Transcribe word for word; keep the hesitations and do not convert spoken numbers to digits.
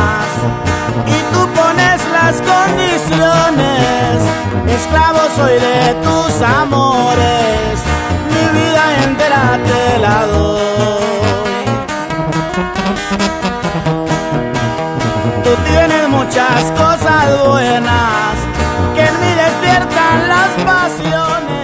más y tú pones las condiciones. Esclavo soy de tus amores, mi vida entera te la doy. Tú tienes muchas cosas buenas que en mí despiertan las pasiones.